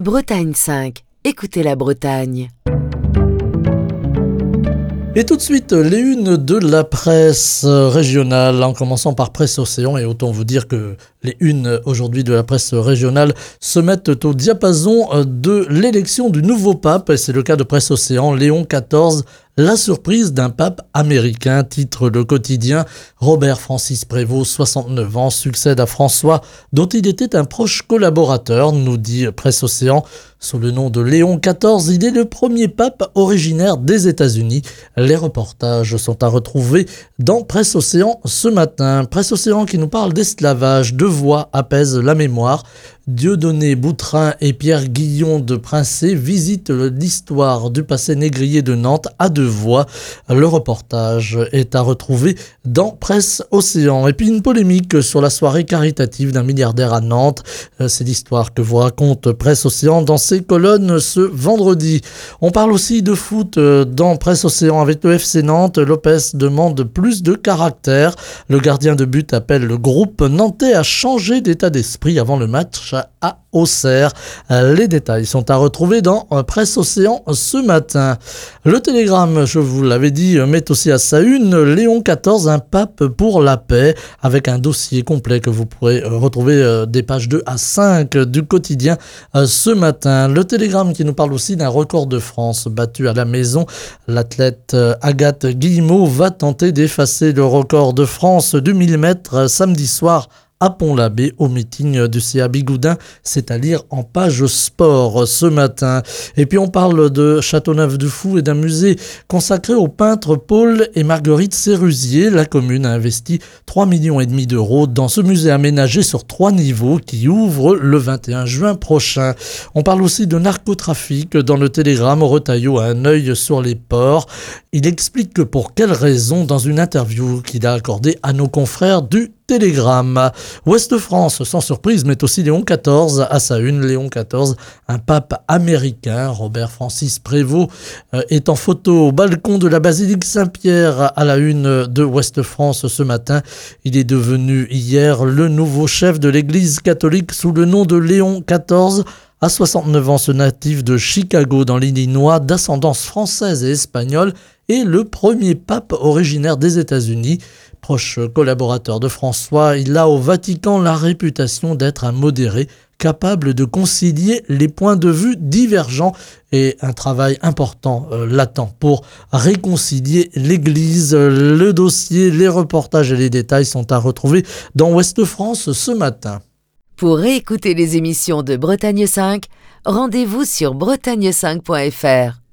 Bretagne 5, écoutez la Bretagne. Et tout de suite, les unes de la presse régionale, en commençant par Presse Océan. Et autant vous dire que les unes aujourd'hui de la presse régionale se mettent au diapason de l'élection du nouveau pape. Et c'est le cas de Presse Océan, Léon XIV. La surprise d'un pape américain, titre le quotidien. Robert Francis Prévost, 69 ans, succède à François, dont il était un proche collaborateur, nous dit Presse Océan. Sous le nom de Léon XIV, il est le premier pape originaire des États-Unis. Les reportages sont à retrouver dans Presse Océan ce matin. Presse Océan qui nous parle d'esclavage, deux voix apaisent la mémoire. Dieudonné Boutrin et Pierre Guillon de Princé visitent l'histoire du passé négrier de Nantes à deux voix. Le reportage est à retrouver dans Presse Océan. Et puis une polémique sur la soirée caritative d'un milliardaire à Nantes. C'est l'histoire que vous raconte Presse Océan dans ses colonnes ce vendredi. On parle aussi de foot dans Presse Océan avec le FC Nantes. Lopez demande plus de caractère. Le gardien de but appelle le groupe nantais à changer d'état d'esprit avant le match à Auxerre. Les détails sont à retrouver dans Presse Océan ce matin. Le Télégramme, je vous l'avais dit, met aussi à sa une Léon XIV, un pape pour la paix, avec un dossier complet que vous pourrez retrouver des pages 2 à 5 du quotidien ce matin. Le Télégramme qui nous parle aussi d'un record de France battu à la maison. L'athlète Agathe Guillemot va tenter d'effacer le record de France du 1000 mètres samedi soir à Pont-l'Abbé au meeting du CA Bigoudin, c'est à lire en page sport ce matin. Et puis on parle de Châteauneuf-du-Fou et d'un musée consacré aux peintres Paul et Marguerite Sérusier. La commune a investi 3,5 millions d'euros dans ce musée aménagé sur 3 niveaux qui ouvre le 21 juin prochain. On parle aussi de narcotrafic dans le Télégramme. Retailleau a un œil sur les ports. Il explique que pour quelles raisons dans une interview qu'il a accordée à nos confrères du Télégramme. Ouest France, sans surprise, met aussi Léon XIV à sa une. Léon XIV, un pape américain. Robert Francis Prévost est en photo au balcon de la basilique Saint-Pierre à la une de Ouest France ce matin. Il est devenu hier le nouveau chef de l'église catholique sous le nom de Léon XIV. À 69 ans, ce natif de Chicago dans l'Illinois, d'ascendance française et espagnole, est le premier pape originaire des États-Unis. Proche collaborateur de François, il a au Vatican la réputation d'être un modéré, capable de concilier les points de vue divergents et un travail important l'attend pour réconcilier l'Église. Le dossier, les reportages et les détails sont à retrouver dans Ouest France ce matin. Pour réécouter les émissions de Bretagne 5, rendez-vous sur bretagne5.fr.